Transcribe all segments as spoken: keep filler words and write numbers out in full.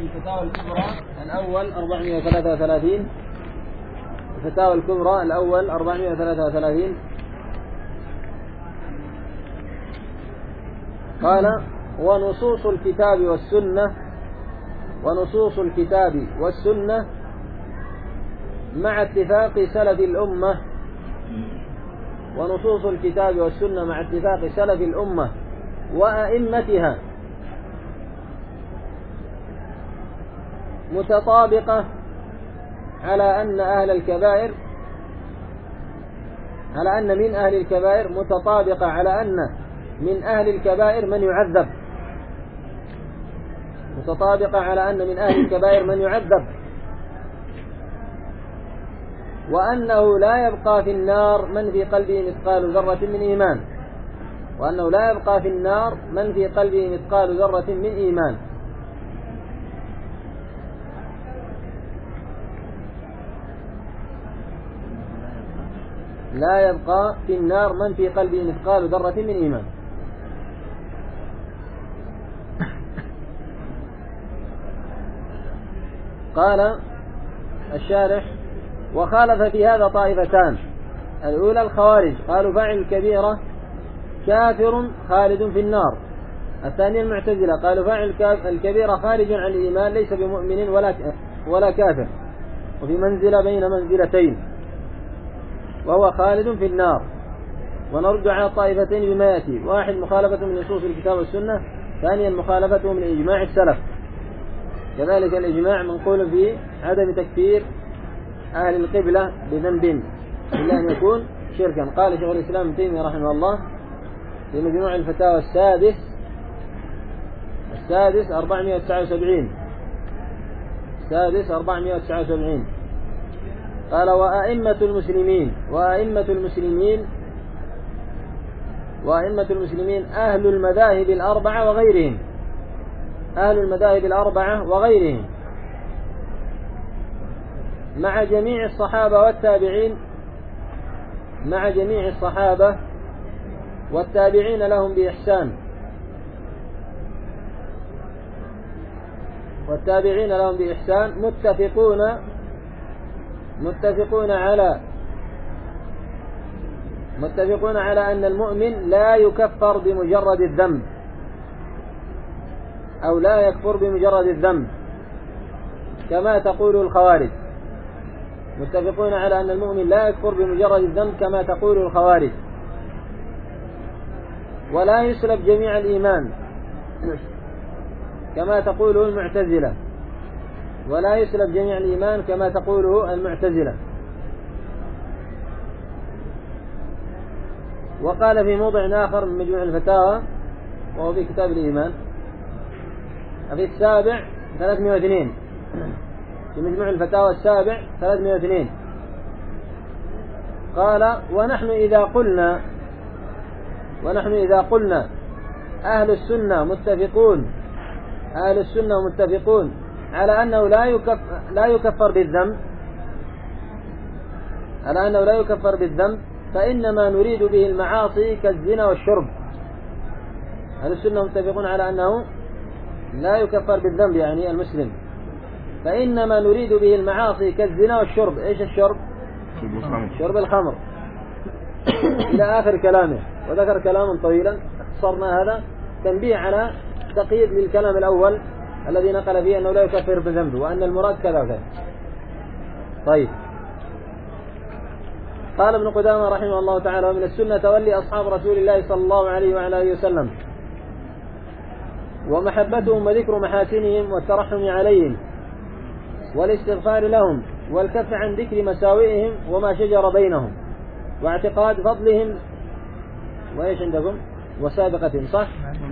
الفتاوى الكبرى الأول أربعمائة وثلاثة وثلاثين. الفتاوى الكبرى الأول أربعمائة وثلاثة وثلاثين قال: ونصوص الكتاب والسنة ونصوص الكتاب والسنة مع اتفاق سلف الأمة ونصوص الكتاب والسنة مع اتفاق سلف الأمة وأئمتها متطابقة على أن أهل الكبائر على أن من أهل الكبائر متطابقة على أن من أهل الكبائر من يعذب متطابقة على أن من أهل الكبائر من يعذب وأنه لا يبقى في النار من في قلبه مثقال ذرة من إيمان وأنه لا يبقى في النار من في قلبه مثقال ذرة من إيمان. لا يبقى في النار من في قلبه مثقال ذرة من إيمان. قال الشارح: وخالف في هذا طائفتان. الأولى الخوارج قالوا فاعل الكبيرة كافر خالد في النار. الثانية المعتزلة قالوا فاعل الكبيرة خارج عن الإيمان ليس بمؤمن ولا ولا كافر وفي منزلة بين منزلتين وهو خالد في النار. ونرد على الطائفتين بما يأتي: واحد مخالفة من نصوص الكتاب والسنة، ثانيا مخالفته من إجماع السلف. كذلك الإجماع منقول في عدم تكفير أهل القبلة بذنب إلا أن يكون شركا. قال شيخ الإسلام ابن تيمية رحمه الله في مجموع الفتاوى السادس السادس أربعمائة وتسعة وسبعين السادس أربعمائة وتسعة وسبعين قال: وأئمة المسلمين وأئمة المسلمين وأئمة المسلمين أهل المذاهب الأربعة وغيرهم أهل المذاهب الأربعة وغيرهم مع جميع الصحابة والتابعين مع جميع الصحابة والتابعين لهم بإحسان والتابعين لهم بإحسان متفقون متفقون على متفقون على أن المؤمن لا يكفر بمجرد الذنب أو لا يكفر بمجرد الذنب كما تقول الخوارج. متفقون على أن المؤمن لا يكفر بمجرد الذنب كما تقول الخوارج. ولا يسلب جميع الإيمان كما تقوله المعتزلة ولا يسلب جميع الإيمان كما تقوله المعتزلة. وقال في موضع آخر من مجموع الفتاوى وهو في كتاب الإيمان في السابع ثلاثمائة واثنين في مجموع الفتاوى السابع ثلاثمائة واثنين قال: ونحن إذا قلنا ونحن إذا قلنا أهل السنة متفقون أهل السنة متفقون على أنه لا يكفر لا يكفر بالذنب على أنه لا يكفر بالذنب فإنما نريد به المعاصي كالزنا والشرب. أهل السنة متفقون على أنه لا يكفر بالذنب يعني المسلم، فإنما نريد به المعاصي كالزنا والشرب. إيش الشرب؟ شرب الخمر إلى آخر كلامه. وذكر كلاما طويلا اختصرنا هذا تنبيه على تقييد للكلام الأول الذي نقل فيه أنه لا يكفر بالذنب وأن المراد كذا وكذا. طيب، قال ابن قدامة رحمه الله تعالى: ومن السنة تولي أصحاب رسول الله صلى الله عليه وعلى آله وسلم ومحبتهم وذكر محاسنهم والترحم عليهم والاستغفار لهم والكف عن ذكر مساوئهم وما شجر بينهم واعتقاد فضلهم وإيش عندكم وسابقتهم. صح؟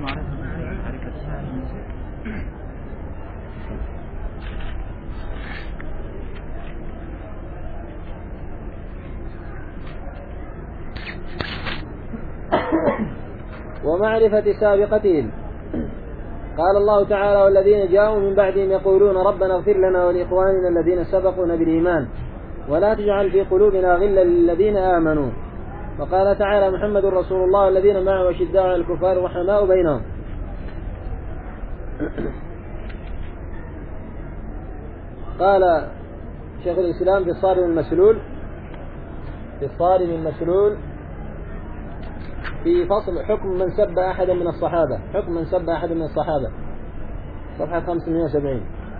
ومعرفة سابقتهم. قال الله تعالى: والذين جاءوا من بعدهم يقولون ربنا اغفر لنا ولإخواننا الذين سبقونا بالإيمان ولا تجعل في قلوبنا غلا للذين آمنوا. وقال تعالى: محمد رسول الله والذين معه أشداء على الكفار رحماء بينهم. قال شيخ الإسلام في الصارم المسلول في الصارم المسلول في فصل حكم من سب أحدا من الصحابة، حكم من سب أحدا من الصحابة، صفحة خمسمائة وسبعين،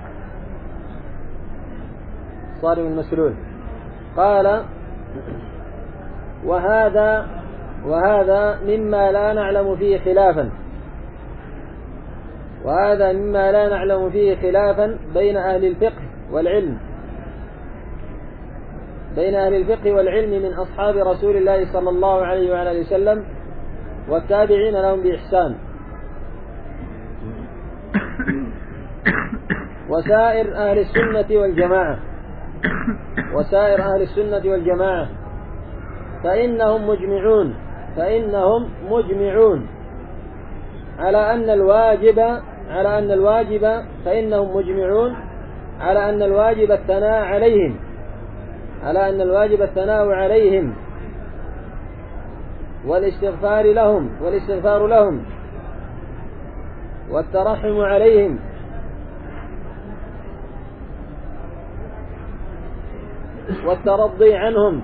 الصارم المسلول. قال: وهذا وهذا مما لا نعلم فيه خلافا وهذا مما لا نعلم فيه خلافا بين أهل الفقه والعلم بين أهل الفقه والعلم من أصحاب رسول الله صلى الله عليه وعلى وسلم والتابعين لهم بإحسان وسائر أهل السنة والجماعة وسائر أهل السنة والجماعة فإنهم مجمعون فإنهم مجمعون على أن الواجب على أن الواجب فإنهم مجمعون على أن الواجب الثناء عليهم على أن الواجب الثناء عليهم والاستغفار لهم والاستغفار لهم والترحم عليهم والترضي عنهم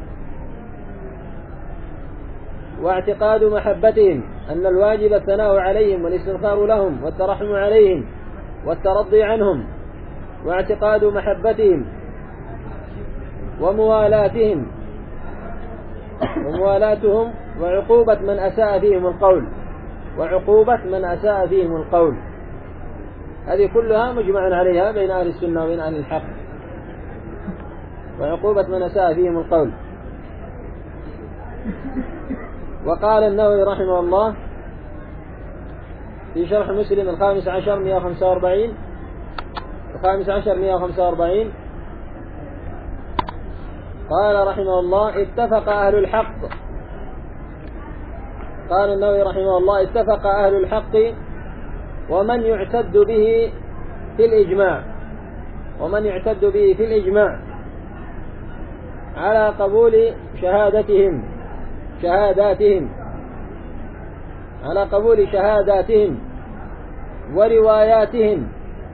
واعتقاد محبتهم، أن الواجب الثناء عليهم والاستغفار لهم والترحم عليهم والترضي عنهم واعتقاد محبتهم وموالاتهم وموالاتهم وعقوبة من أساء فيهم القول وعقوبة من أساء فيهم القول هذه كلها مجمع عليها بين أهل السنة وبين أهل الحق، وعقوبة من أساء فيهم القول. وقال النووي رحمه الله في شرح مسلم الخامس عشر مئة وخمسة وأربعين الخامس عشر مئة وخمسة وأربعين قال رحمه الله: اتفق أهل الحق قال النووي رحمه الله: اتفق أهل الحق ومن يعتد به في الإجماع ومن يعتد به في الإجماع على قبول شهادتهم شهاداتهم على قبول شهاداتهم ورواياتهم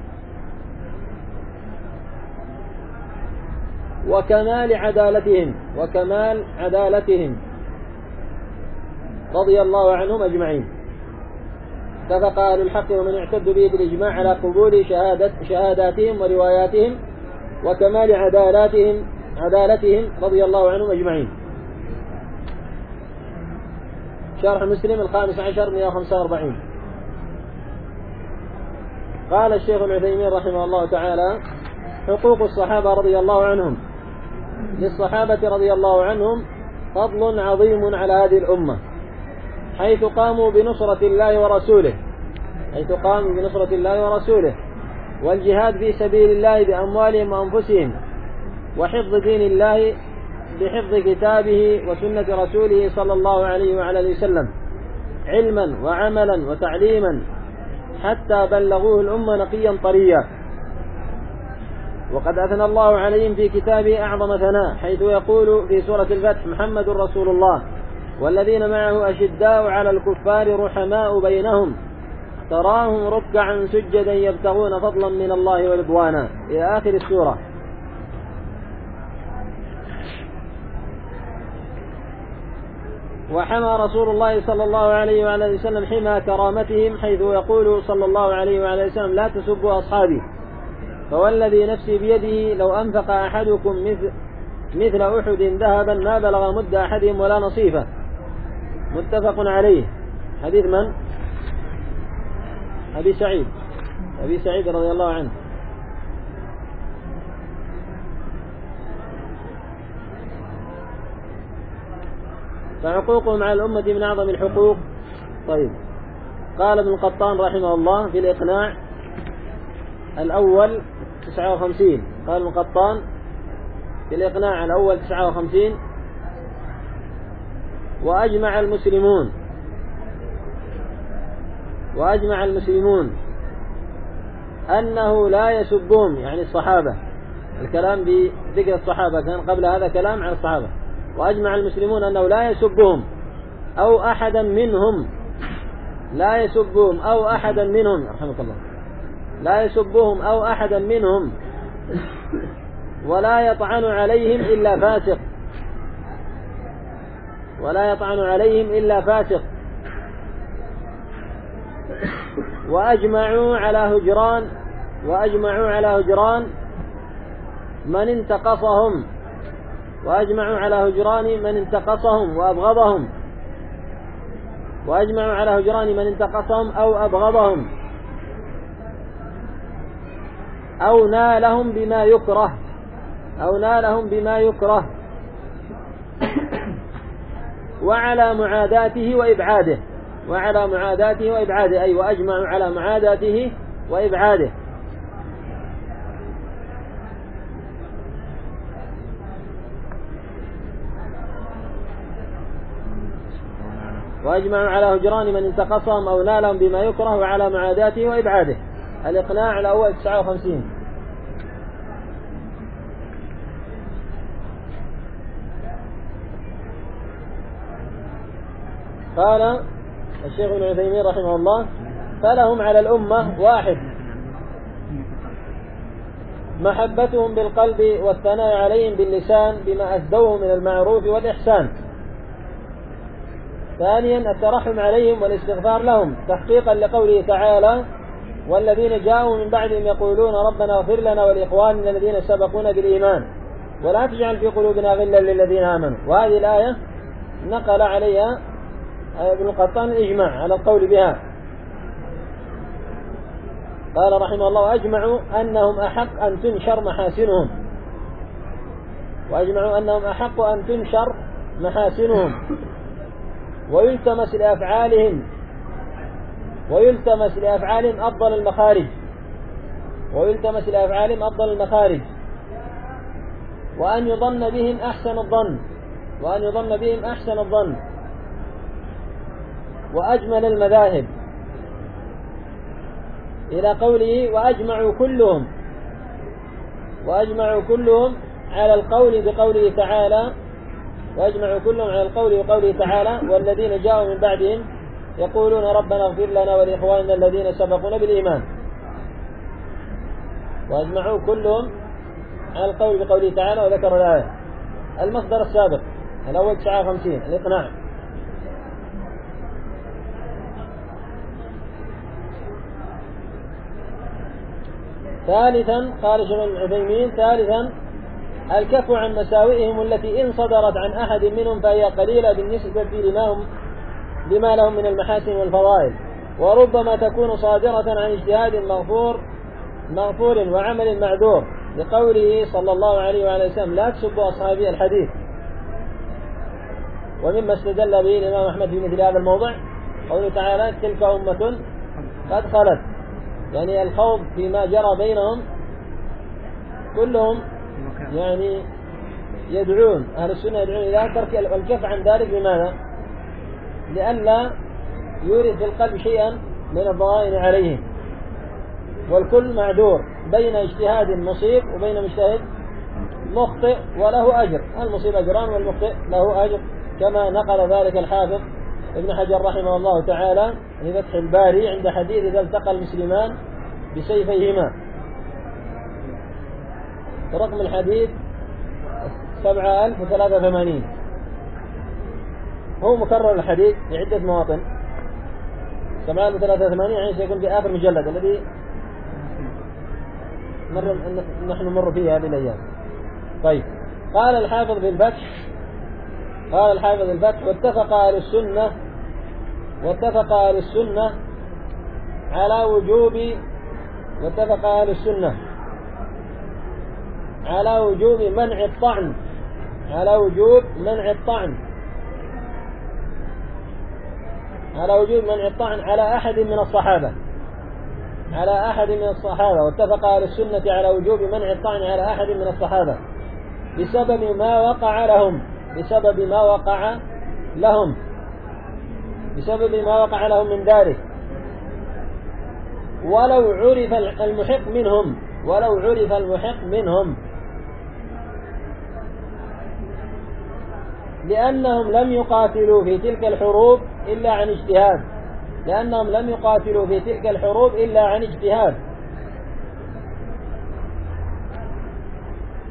وكمال عدالتهم وكمال عدالتهم رضي الله عنهم أجمعين. اتفق أهل الحق ومن يعتد به بالإجماع على قبول شهادة شهاداتهم ورواياتهم وكمال عدالاتهم عدالتهم رضي الله عنهم أجمعين. شرح مسلم الخامس عشر مئة وخمسة وأربعين. قال الشيخ العثيمين رحمه الله تعالى: حقوق الصحابة رضي الله عنهم. للصحابة رضي الله عنهم فضل عظيم على هذه الأمة حيث قاموا بنصرة الله ورسوله حيث قاموا بنصرة الله ورسوله والجهاد في سبيل الله بأموالهم وأنفسهم وحفظ دين الله بحفظ كتابه وسنة رسوله صلى الله عليه وعلى وسلم علما وعملا وتعليما حتى بلغوه الأمة نقيا طريا. وقد أثنى الله عليهم في كتابه أعظم ثناء حيث يقول في سورة الفتح: محمد رسول الله والذين معه أشداء على الكفار رحماء بينهم تراهم ركعا سجدا يبتغون فضلا من الله ورضوانا إلى آخر السورة. وحمى رسول الله صلى الله عليه وعلى وسلم حمى كرامتهم حيث يقول صلى الله عليه وعلى وسلم: لا تسبوا أصحابي فوالذي نفسي بيده لو أنفق أحدكم مثل, مثل أحد ذهبا ما بلغ مد أحدهم ولا نصيفه. متفق عليه. حديث من؟ أبي سعيد أبي سعيد رضي الله عنه. فحقوقهم على الأمة من أعظم الحقوق. طيب، قال ابن القطان رحمه الله في الإقناع الأول تسعة وخمسين قال ابن القطان في الإقناع الأول تسعة وخمسين: وأجمع المسلمون وأجمع المسلمون أنه لا يسبهم، يعني الصحابة، الكلام بذكر الصحابة كان قبل هذا كلام عن الصحابة. وأجمع المسلمون أنه لا يسبهم أو أحدا منهم لا يسبهم أو أحدا منهم رحمك الله لا يسبهم أو أحدا منهم ولا يطعن عليهم إلا فاسق ولا يطعن عليهم إلا فاسق وأجمعوا على هجران وأجمعوا على هجران من انتقصهم وأجمعوا على هجران من انتقصهم وأبغضهم وأجمعوا على هجران من انتقصهم أو أبغضهم أو نالهم بما يكره أو نالهم بما يكره وعلى معاداته وإبعاده وعلى معاداته وإبعاده أي وأجمعوا على معاداته وإبعاده. وأجمعوا على هجران من انتقصهم أو نالهم بما يكره وعلى معاداته وإبعاده. الإقناع الأول تسعة وخمسين. قال الشيخ ابن عثيمين رحمه الله: فلهم على الأمة: واحد، محبتهم بالقلب والثناء عليهم باللسان بما أسدوه من المعروف والإحسان. ثانيا، الترحم عليهم والاستغفار لهم تحقيقا لقوله تعالى: والذين جاءوا من بعدهم يقولون ربنا اغفر لنا ولإخواننا الذين سبقونا بالإيمان ولا تجعل في قلوبنا غلا للذين آمنوا. وهذه الآية نقل عليها ابن القطان الإجماع على القول بها. قال رحمه الله: أجمعوا أنهم أحق أن تنشر محاسنهم وأجمعوا أنهم أحق أن تنشر محاسنهم ويلتمس لأفعالهم ويلتمس لأفعالهم أفضل المخارج ويلتمس لأفعالهم أفضل المخارج وأن يظن بهم أحسن الظن وأن يظن بهم أحسن الظن وأجمل المذاهب، إلى قوله: وأجمعوا كلهم وأجمعوا كلهم على القول بقوله تعالى وأجمعوا كلهم على القول بقوله تعالى: والذين جاءوا من بعدهم يقولون ربنا اغفر لنا ولإخواننا الذين سبقونا بالإيمان. وأجمعوا كلهم على القول بقوله تعالى، وذكر الآية. المصدر السابق الأول تسعة وخمسين. الإقناع: ثالثا، قال شيخ ابن عثيمين: ثالثا، الكف عن مساوئهم التي إن صدرت عن أحد منهم فهي قليلة بالنسبة لما هم لما لهم من المحاسن والفضائل، وربما تكون صادرة عن اجتهاد مغفور مغفور وعمل معذور، لقوله صلى الله عليه وعلى وسلم: لا تسبوا أصحابي الحديث. ومما استدل به الإمام أحمد في مثل هذا الموضع قوله تعالى: تلك أمة قد خلت، يعني الخوض فيما جرى بينهم كلهم يعني يدعون أهل السنة يدعون إلى ترك الكف عن ذلك. لماذا؟ لئلا يورث في القلب شيئا من الضغائن عليهم، والكل معذور بين اجتهاد مصيب وبين مجتهد مخطئ وله أجر. المصيب أجران والمخطئ له أجر، كما نقل ذلك الحافظ ابن حجر رحمه الله تعالى في فتح الباري عند حديث إذا التقى المسلمان بسيفيهما. رقم الحديث سبعة آلاف وثلاثة وثمانين. هو مكرر الحديث بعدة مواطن. سبعة آلاف وثلاثة وثمانين يعني سيكون في آخر مجلد الذي مر نحن نمر فيه هذه الأيام. طيب، قال الحافظ في الفتح قال الحافظ في الفتح واتفق أهل السنة واتفق أهل السنة على وجوب واتفق أهل السنة على وجوب منع الطعن على وجوب منع الطعن على وجوب منع الطعن على أحد من الصحابة على أحد من الصحابة واتفق أهل السنة على وجوب منع الطعن على أحد من الصحابة بسبب ما وقع لهم بسبب ما وقع لهم بسبب ما وقع لهم من ذلك، ولو عرف المحق منهم ولو عرف المحق منهم لأنهم لم يقاتلوا في تلك الحروب إلا عن اجتهاد لأنهم لم يقاتلوا في تلك الحروب إلا عن اجتهاد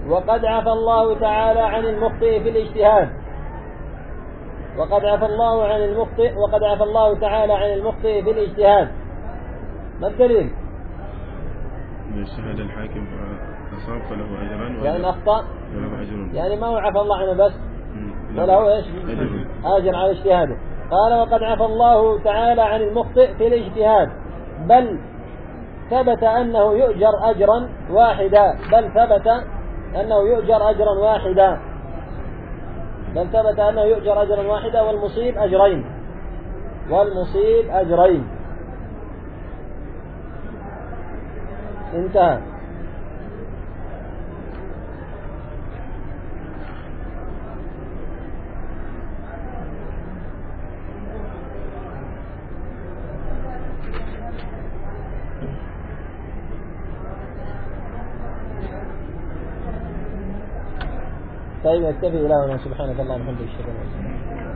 وقد عفى الله تعالى عن المخطئ في الاجتهاد وقد عفى الله عن المخطئ وقد عفى الله تعالى عن المخطئ في الاجتهاد. ما الدليل؟ اجتهاد الحاكم فأصاب فله أجران وإن أخطأ فله أجر، يعني ما هو عفى الله عنه بس وله إيش؟ أجر على اجتهاده. قال وقد عفى الله تعالى عن المخطئ في الاجتهاد بل ثبت أنه يؤجر أجرا واحدا بل ثبت أنه يؤجر أجرا واحدا بل ثبت أنه يؤجر أجرا واحدا والمصيب أجرين والمصيب أجرين. انتهى. طيب اكتفي إلى هنا. سبحانك اللهم وبحمدك اشهد ان لا اله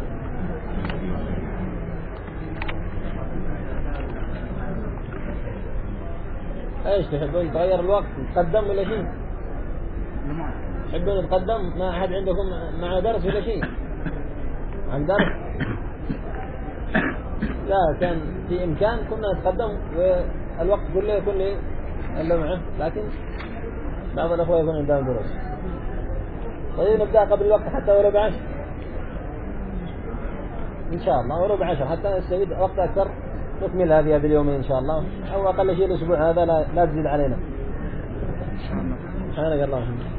الا انت. ايش تحبون تغير الوقت تقدم ولا شيء؟ تحبون تقدم؟ ما أحد عندكم مع درس ولا شيء؟ عن درس؟ لا كان في إمكان كنا نتقدم والوقت كله يكون لي إلا معه، لكن بعض الأخوة يكون عندهم دروس. طيب نبدأ قبل الوقت حتى وربع عشر إن شاء الله، وربع عشر حتى نستفيد وقت أكثر نكملها في هذه اليومين إن شاء الله، أو أقل شيء الأسبوع هذا لا, لا تزيد علينا إن شاء الله. سبحانك اللهم وبحمدك.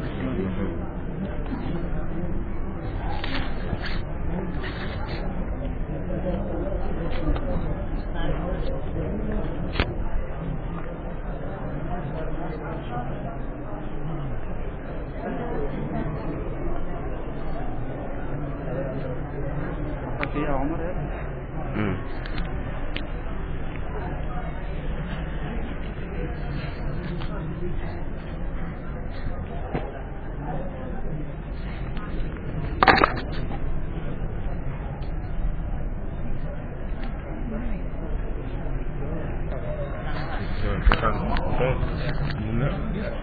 فيها عمر امم شكرا.